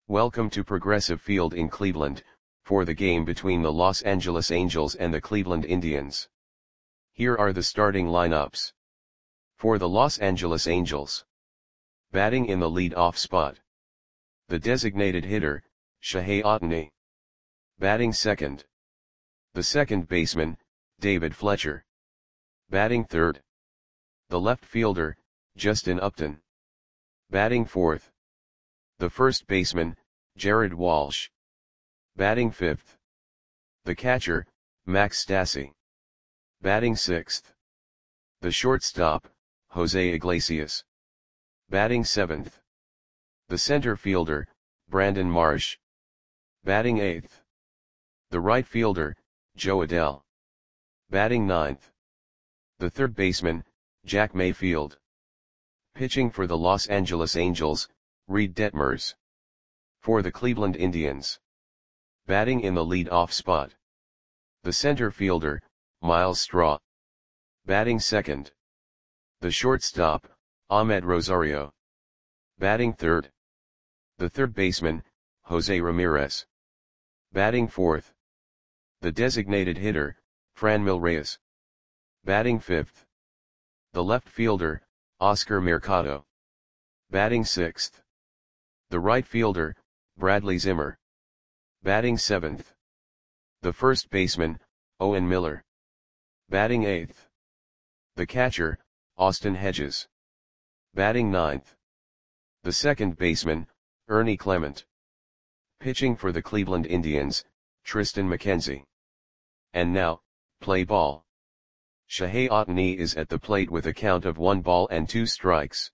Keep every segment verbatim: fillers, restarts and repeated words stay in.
Welcome to Progressive Field in Cleveland, for the game between the Los Angeles Angels and the Cleveland Indians. Here are the starting lineups. For the Los Angeles Angels. Batting in the lead-off spot. The designated hitter, Shohei Ohtani. Batting second. The second baseman, David Fletcher. Batting third. The left fielder, Justin Upton. Batting fourth. The first baseman, Jared Walsh. Batting fifth. The catcher, Max Stassi. Batting sixth. The shortstop, Jose Iglesias. Batting seventh. The center fielder, Brandon Marsh. Batting eighth. The right fielder, Jo Adell. Batting ninth. The third baseman, Jack Mayfield. Pitching for the Los Angeles Angels, Reed Detmers. For the Cleveland Indians. Batting in the lead-off spot. The center fielder, Myles Straw. Batting second. The shortstop, Ahmed Rosario. Batting third. The third baseman, Jose Ramirez. Batting fourth. The designated hitter, Franmil Reyes. Batting fifth. The left fielder, Oscar Mercado. Batting sixth. The right fielder, Bradley Zimmer. Batting seventh. The first baseman, Owen Miller. Batting eighth. The catcher, Austin Hedges. Batting ninth. The second baseman, Ernie Clement. Pitching for the Cleveland Indians, Triston McKenzie. And now, play ball. Shohei Ohtani is at the plate with a count of one ball and two strikes.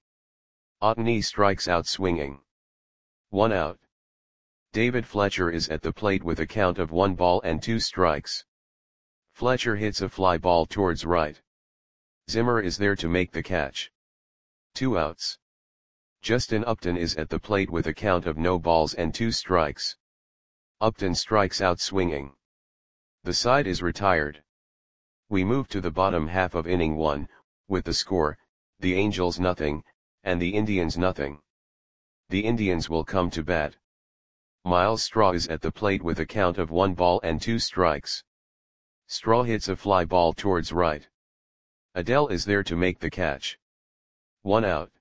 Ohtani strikes out swinging. One out. David Fletcher is at the plate with a count of one ball and two strikes. Fletcher hits a fly ball towards right. Zimmer is there to make the catch. Two outs. Justin Upton is at the plate with a count of no balls and two strikes. Upton strikes out swinging. The side is retired. We move to the bottom half of inning one, with the score, the Angels nothing, and the Indians nothing. The Indians will come to bat. Myles Straw is at the plate with a count of one ball and two strikes. Straw hits a fly ball towards right. Adell is there to make the catch. One out.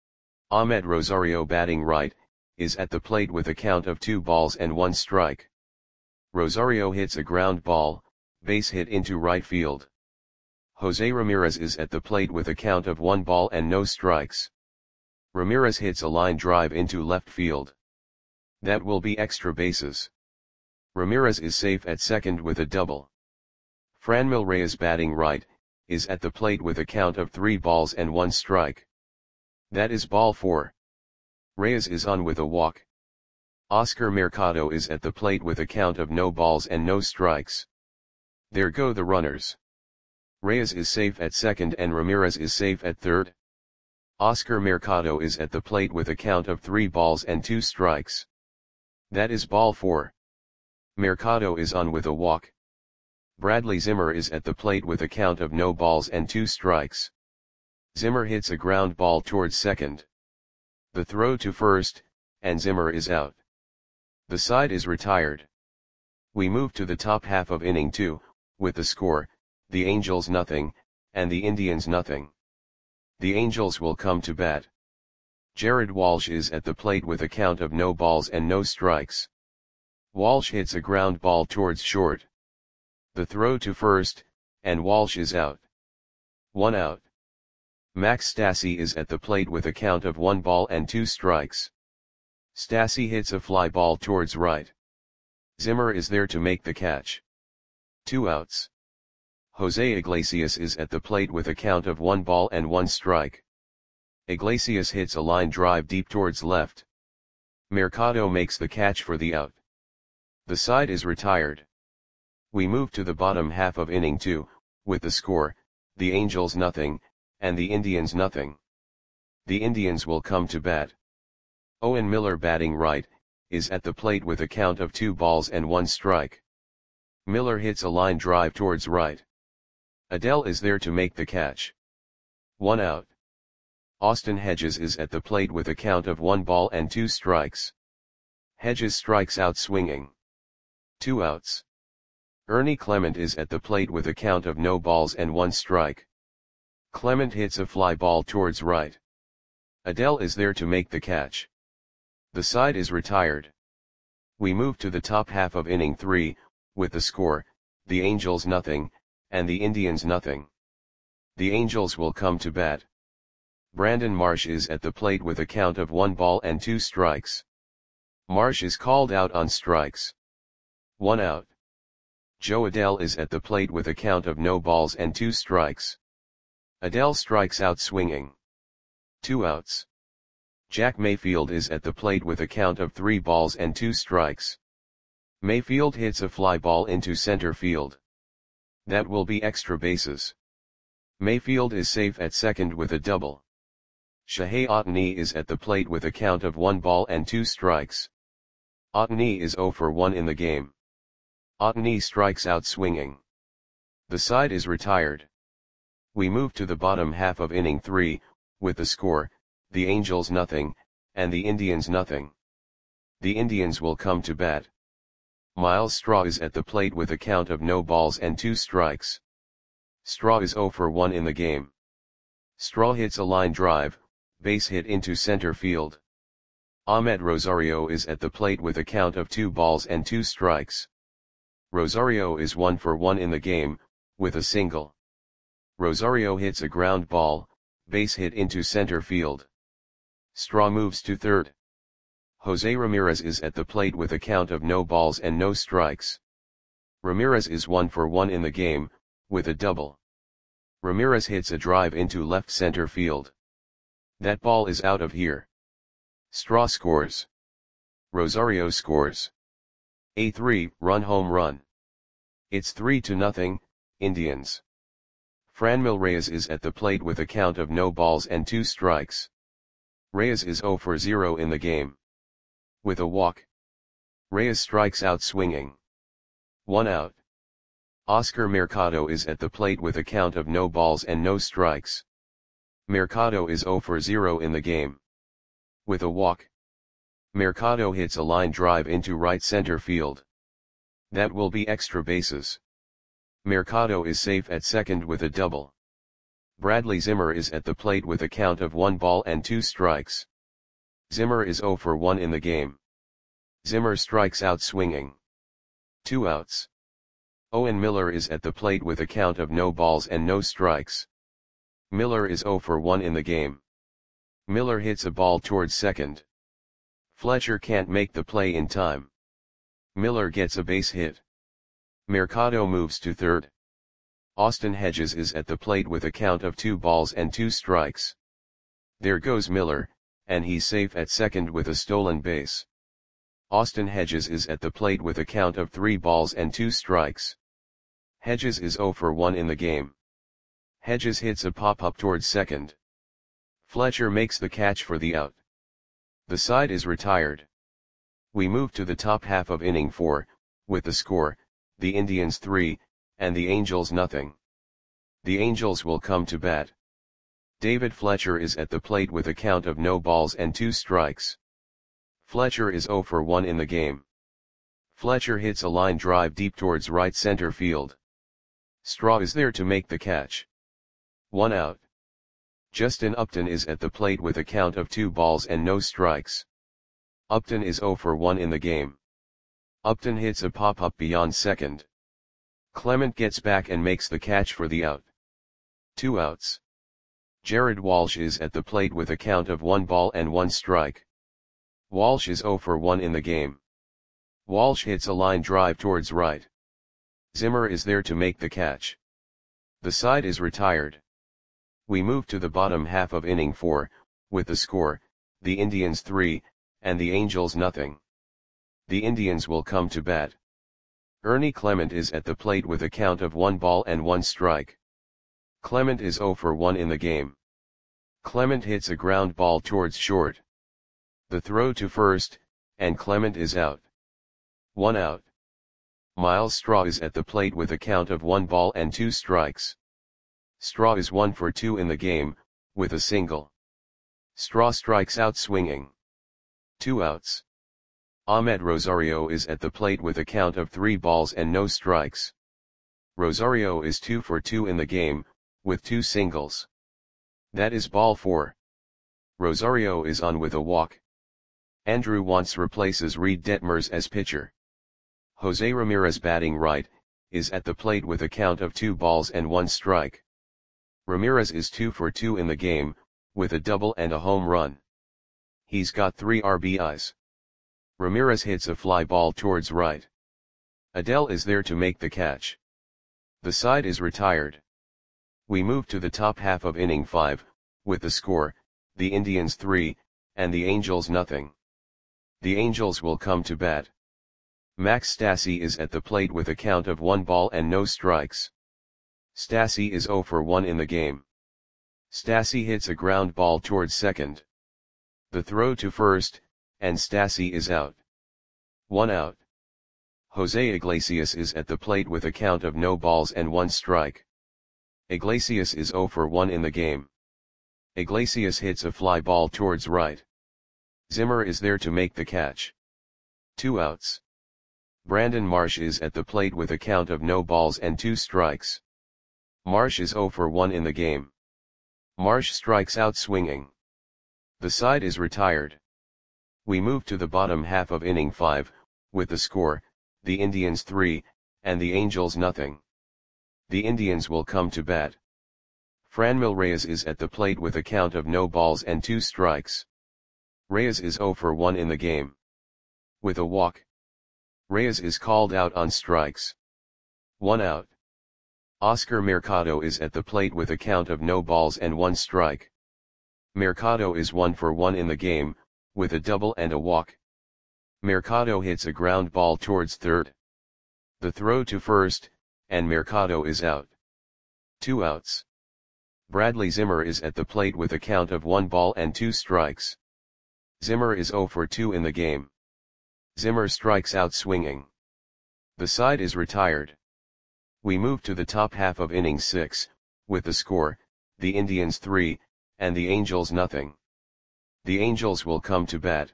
Ahmed Rosario batting right, is at the plate with a count of two balls and one strike. Rosario hits a ground ball, base hit into right field. Jose Ramirez is at the plate with a count of one ball and no strikes. Ramirez hits a line drive into left field. That will be extra bases. Ramirez is safe at second with a double. Franmil Reyes batting right, is at the plate with a count of three balls and one strike. That is ball four. Reyes is on with a walk. Oscar Mercado is at the plate with a count of no balls and no strikes. There go the runners. Reyes is safe at second and Ramirez is safe at third. Oscar Mercado is at the plate with a count of three balls and two strikes. That is ball four. Mercado is on with a walk. Bradley Zimmer is at the plate with a count of no balls and two strikes. Zimmer hits a ground ball towards second. The throw to first, and Zimmer is out. The side is retired. We move to the top half of inning two, with the score, the Angels nothing, and the Indians nothing. The Angels will come to bat. Jared Walsh is at the plate with a count of no balls and no strikes. Walsh hits a ground ball towards short. The throw to first, and Walsh is out. One out. Max Stassi is at the plate with a count of one ball and two strikes. Stassi hits a fly ball towards right. Zimmer is there to make the catch. Two outs. Jose Iglesias is at the plate with a count of one ball and one strike. Iglesias hits a line drive deep towards left. Mercado makes the catch for the out. The side is retired. We move to the bottom half of inning two, with the score, the Angels nothing, and the Indians nothing. The Indians will come to bat. Owen Miller batting right, is at the plate with a count of two balls and one strike. Miller hits a line drive towards right. Adell is there to make the catch. One out. Austin Hedges is at the plate with a count of one ball and two strikes. Hedges strikes out swinging. Two outs. Ernie Clement is at the plate with a count of no balls and one strike. Clement hits a fly ball towards right. Adell is there to make the catch. The side is retired. We move to the top half of inning three, with the score, the Angels nothing, and the Indians nothing. The Angels will come to bat. Brandon Marsh is at the plate with a count of one ball and two strikes. Marsh is called out on strikes. One out. Joe Adell is at the plate with a count of no balls and two strikes. Adell strikes out swinging. Two outs. Jack Mayfield is at the plate with a count of three balls and two strikes. Mayfield hits a fly ball into center field. That will be extra bases. Mayfield is safe at second with a double. Shohei Ohtani is at the plate with a count of one ball and two strikes. Ohtani is zero for one in the game. Ohtani strikes out swinging. The side is retired. We move to the bottom half of inning three, with the score, the Angels nothing, and the Indians nothing. The Indians will come to bat. Miles Straw is at the plate with a count of no balls and two strikes. Straw is zero for one in the game. Straw hits a line drive, base hit into center field. Ahmed Rosario is at the plate with a count of two balls and two strikes. Rosario is one for one in the game, with a single. Rosario hits a ground ball, base hit into center field. Straw moves to third. Jose Ramirez is at the plate with a count of no balls and no strikes. Ramirez is one for one in the game, with a double. Ramirez hits a drive into left center field. That ball is out of here. Straw scores. Rosario scores. A three-run home run. It's three to nothing, Indians. Franmil Reyes is at the plate with a count of no balls and two strikes. Reyes is zero for zero in the game. With a walk. Reyes strikes out swinging. One out. Oscar Mercado is at the plate with a count of no balls and no strikes. Mercado is zero for zero in the game. With a walk. Mercado hits a line drive into right center field. That will be extra bases. Mercado is safe at second with a double. Bradley Zimmer is at the plate with a count of one ball and two strikes. Zimmer is zero for one in the game. Zimmer strikes out swinging. Two outs. Owen Miller is at the plate with a count of no balls and no strikes. Miller is zero for one in the game. Miller hits a ball towards second. Fletcher can't make the play in time. Miller gets a base hit. Mercado moves to third. Austin Hedges is at the plate with a count of two balls and two strikes. There goes Miller, and he's safe at second with a stolen base. Austin Hedges is at the plate with a count of three balls and two strikes. Hedges is zero for one in the game. Hedges hits a pop-up towards second. Fletcher makes the catch for the out. The side is retired. We move to the top half of inning four, with the score, the Indians three, and the Angels nothing. The Angels will come to bat. David Fletcher is at the plate with a count of no balls and two strikes. Fletcher is zero for one in the game. Fletcher hits a line drive deep towards right center field. Straw is there to make the catch. One out. Justin Upton is at the plate with a count of two balls and no strikes. Upton is zero for one in the game. Upton hits a pop-up beyond second. Clement gets back and makes the catch for the out. Two outs. Jared Walsh is at the plate with a count of one ball and one strike. Walsh is zero for one in the game. Walsh hits a line drive towards right. Zimmer is there to make the catch. The side is retired. We move to the bottom half of inning four, with the score, the Indians three, and the Angels nothing. The Indians will come to bat. Ernie Clement is at the plate with a count of one ball and one strike. Clement is zero for one in the game. Clement hits a ground ball towards short. The throw to first, and Clement is out. One out. Miles Straw is at the plate with a count of one ball and two strikes. Straw is one for two in the game, with a single. Straw strikes out swinging. Two outs. Ahmed Rosario is at the plate with a count of three balls and no strikes. Rosario is two for two in the game, with two singles. That is ball four. Rosario is on with a walk. Andrew Wantz replaces Reed Detmers as pitcher. Jose Ramirez, batting right, is at the plate with a count of two balls and one strike. Ramirez is two for two in the game, with a double and a home run. He's got three R B Is. Ramirez hits a fly ball towards right. Adell is there to make the catch. The side is retired. We move to the top half of inning five, with the score, the Indians three, and the Angels nothing. The Angels will come to bat. Max Stassi is at the plate with a count of one ball and no strikes. Stassi is zero for one in the game. Stassi hits a ground ball towards second. The throw to first, and Stassi is out. One out. Jose Iglesias is at the plate with a count of no balls and one strike. Iglesias is zero for one in the game. Iglesias hits a fly ball towards right. Zimmer is there to make the catch. Two outs. Brandon Marsh is at the plate with a count of no balls and two strikes. Marsh is zero for one in the game. Marsh strikes out swinging. The side is retired. We move to the bottom half of inning five, with the score, the Indians three, and the Angels nothing. The Indians will come to bat. Franmil Reyes is at the plate with a count of no balls and two strikes. Reyes is zero for one in the game. With a walk. Reyes is called out on strikes. One out. Oscar Mercado is at the plate with a count of no balls and one strike. Mercado is one for one in the game, with a double and a walk. Mercado hits a ground ball towards third. The throw to first, and Mercado is out. Two outs. Bradley Zimmer is at the plate with a count of one ball and two strikes. Zimmer is zero for two in the game. Zimmer strikes out swinging. The side is retired. We move to the top half of inning six, with the score, the Indians three, and the Angels nothing. The Angels will come to bat.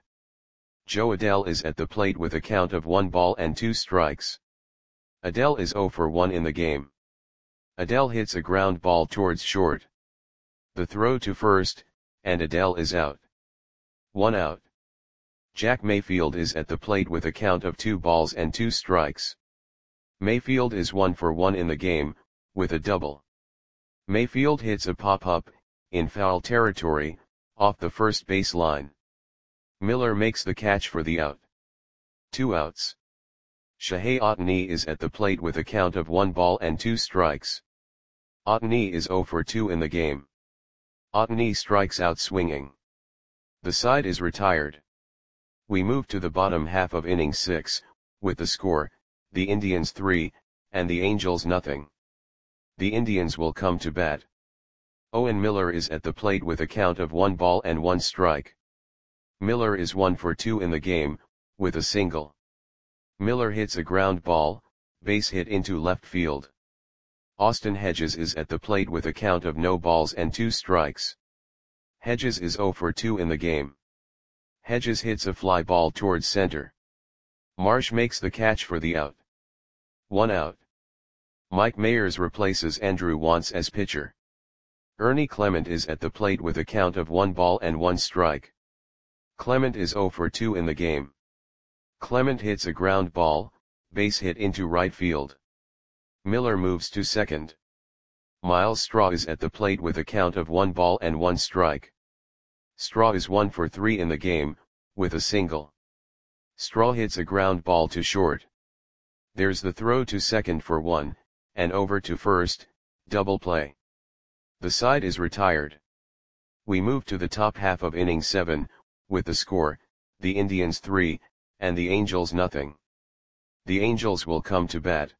Joe Adell is at the plate with a count of one ball and two strikes. Adell is zero for one in the game. Adell hits a ground ball towards short. The throw to first, and Adell is out. One out. Jack Mayfield is at the plate with a count of two balls and two strikes. Mayfield is one for one in the game, with a double. Mayfield hits a pop-up, in foul territory, off the first base line. Miller makes the catch for the out. Two outs. Shohei Ohtani is at the plate with a count of one ball and two strikes. Ohtani is zero for two in the game. Ohtani strikes out swinging. The side is retired. We move to the bottom half of inning six, with the score, the Indians three, and the Angels nothing. The Indians will come to bat. Owen Miller is at the plate with a count of one ball and one strike. Miller is one for two in the game, with a single. Miller hits a ground ball, base hit into left field. Austin Hedges is at the plate with a count of no balls and two strikes. Hedges is zero for two in the game. Hedges hits a fly ball towards center. Marsh makes the catch for the out. One out. Mike Mayers replaces Andrew Wantz as pitcher. Ernie Clement is at the plate with a count of one ball and one strike. Clement is zero for two in the game. Clement hits a ground ball, base hit into right field. Miller moves to second. Miles Straw is at the plate with a count of one ball and one strike. Straw is one for three in the game, with a single. Straw hits a ground ball to short. There's the throw to second for one, and over to first, double play. The side is retired. We move to the top half of inning seven, with the score, the Indians three, and the Angels nothing. The Angels will come to bat.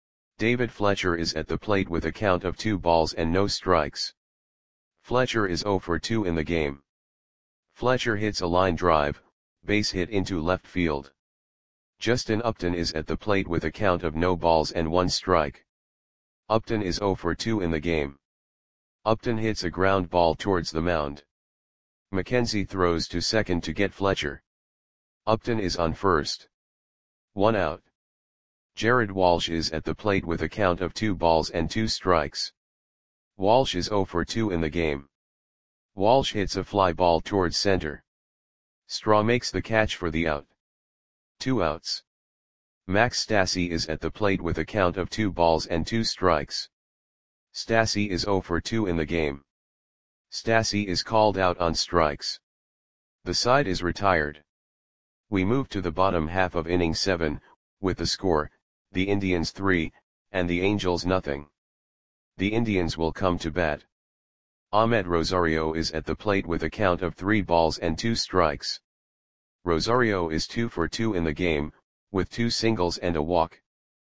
David Fletcher is at the plate with a count of two balls and no strikes. Fletcher is zero for two in the game. Fletcher hits a line drive, base hit into left field. Justin Upton is at the plate with a count of no balls and one strike. Upton is zero for two in the game. Upton hits a ground ball towards the mound. McKenzie throws to second to get Fletcher. Upton is on first. One out. Jared Walsh is at the plate with a count of two balls and two strikes. Walsh is oh for two in the game. Walsh hits a fly ball towards center. Straw makes the catch for the out. Two outs. Max Stassi is at the plate with a count of two balls and two strikes. Stassi is oh for two in the game. Stassi is called out on strikes. The side is retired. We move to the bottom half of inning seven, with the score, the Indians three, and the Angels nothing. The Indians will come to bat. Ahmed Rosario is at the plate with a count of three balls and two strikes. Rosario is two for two in the game, with two singles and a walk.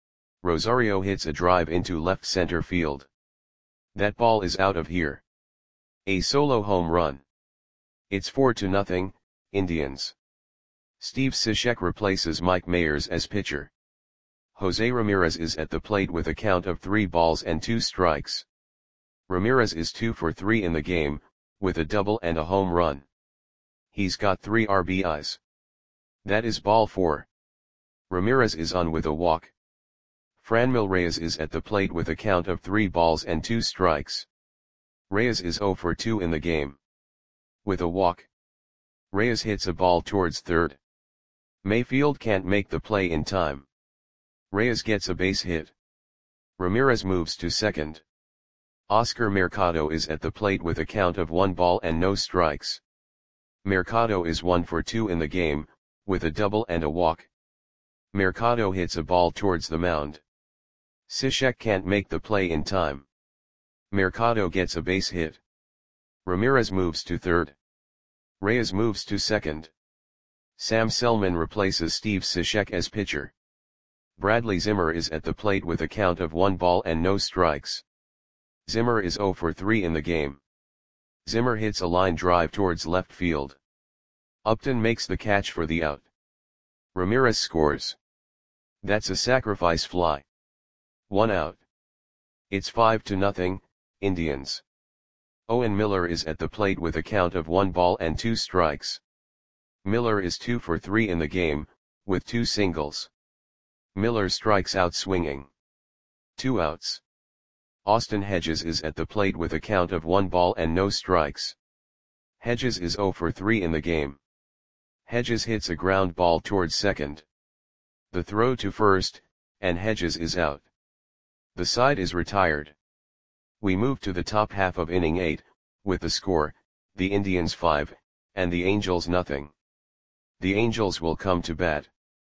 Rosario hits a drive into left center field. That ball is out of here. A solo home run. It's four to nothing, Indians. Steve Cishek replaces Mike Mayers as pitcher. Jose Ramirez is at the plate with a count of three balls and two strikes. Ramirez is two for three in the game, with a double and a home run. He's got three R B Is. That is ball four. Ramirez is on with a walk. Franmil Reyes is at the plate with a count of three balls and two strikes. Reyes is oh for two in the game. With a walk. Reyes hits a ball towards third. Mayfield can't make the play in time. Reyes gets a base hit. Ramirez moves to second. Oscar Mercado is at the plate with a count of one ball and no strikes. Mercado is one for two in the game, with a double and a walk. Mercado hits a ball towards the mound. Cishek can't make the play in time. Mercado gets a base hit. Ramirez moves to third. Reyes moves to second. Sam Selman replaces Steve Cishek as pitcher. Bradley Zimmer is at the plate with a count of one ball and no strikes. Zimmer is oh for three in the game. Zimmer hits a line drive towards left field. Upton makes the catch for the out. Ramirez scores. That's a sacrifice fly. One out. It's five to nothing, Indians. Owen Miller is at the plate with a count of one ball and two strikes. Miller is two for three in the game, with two singles. Miller strikes out swinging. Two outs. Austin Hedges is at the plate with a count of one ball and no strikes. Hedges is oh for three in the game. Hedges hits a ground ball towards second. The throw to first, and Hedges is out. The side is retired. We move to the top half of inning eight, with the score, the Indians five, and the Angels nothing. The Angels will come to bat.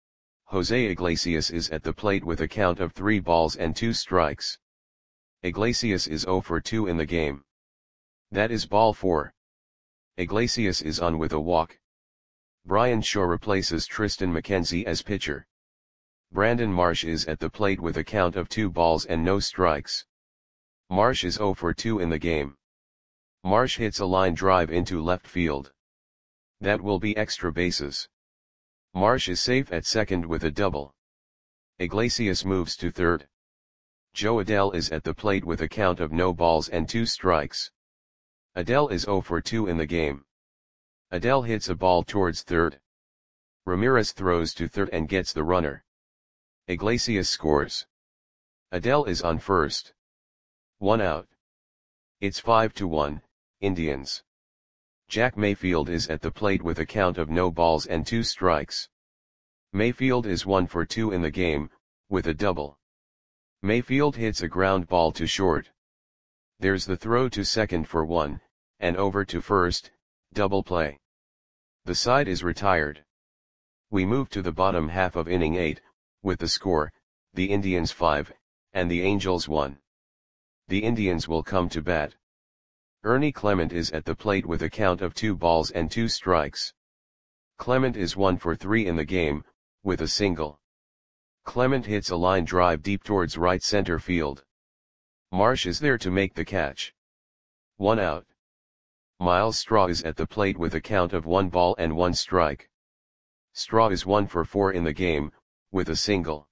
Jose Iglesias is at the plate with a count of three balls and two strikes. Iglesias is oh for two in the game. That is ball four. Iglesias is on with a walk. Brian Shaw replaces Tristan McKenzie as pitcher. Brandon Marsh is at the plate with a count of two balls and no strikes. Marsh is oh for two in the game. Marsh hits a line drive into left field. That will be extra bases. Marsh is safe at second with a double. Iglesias moves to third. Joe Adele is at the plate with a count of no balls and two strikes. Adele is oh for two in the game. Adele hits a ball towards third. Ramirez throws to third and gets the runner. Iglesias scores. Adele is on first. One out. It's five to one, Indians. Jack Mayfield is at the plate with a count of no balls and two strikes. Mayfield is one for two in the game, with a double. Mayfield hits a ground ball to short. There's the throw to second for one, and over to first, double play. The side is retired. We move to the bottom half of inning eight, with the score, the Indians five, and the Angels one. The Indians will come to bat. Ernie Clement is at the plate with a count of two balls and two strikes. Clement is one for three in the game, with a single. Clement hits a line drive deep towards right center field. Marsh is there to make the catch. One out. Miles Straw is at the plate with a count of one ball and one strike. Straw is one for four in the game, with a single.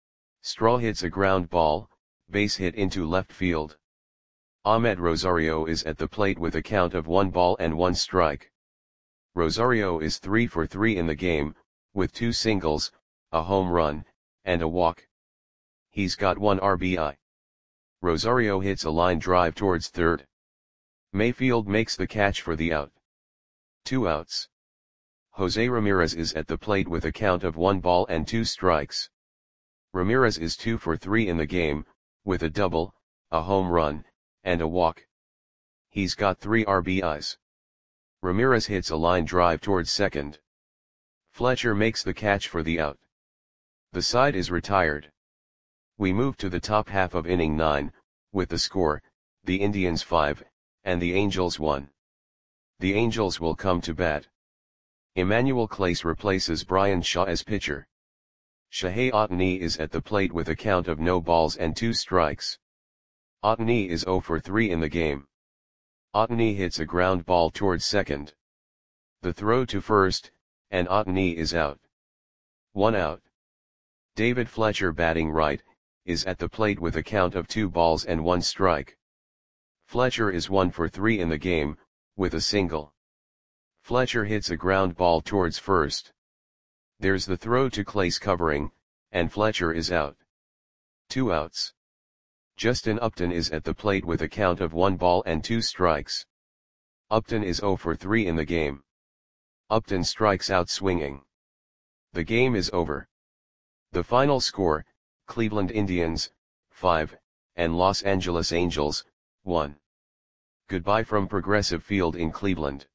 Straw hits a ground ball, base hit into left field. Ahmed Rosario is at the plate with a count of one ball and one strike. Rosario is three for three in the game, with two singles, a home run, and a walk. He's got one R B I. Rosario hits a line drive towards third. Mayfield makes the catch for the out. Two outs. Jose Ramirez is at the plate with a count of one ball and two strikes. Ramirez is two for three in the game, with a double, a home run, and a walk. He's got three R B Is. Ramirez hits a line drive towards second. Fletcher makes the catch for the out. The side is retired. We move to the top half of inning nine, with the score, the Indians five, and the Angels one. The Angels will come to bat. Emmanuel Clase replaces Brian Shaw as pitcher. Shohei Ohtani is at the plate with a count of no balls and two strikes. Ohtani is zero for three in the game. Ohtani hits a ground ball towards second. The throw to first, and Ohtani is out. One out. David Fletcher, batting right, is at the plate with a count of two balls and one strike. Fletcher is one for three in the game, with a single. Fletcher hits a ground ball towards first. There's the throw to Clase covering, and Fletcher is out. Two outs. Justin Upton is at the plate with a count of one ball and two strikes. Upton is zero for three in the game. Upton strikes out swinging. The game is over. The final score, Cleveland Indians, five, and Los Angeles Angels, one. Goodbye from Progressive Field in Cleveland.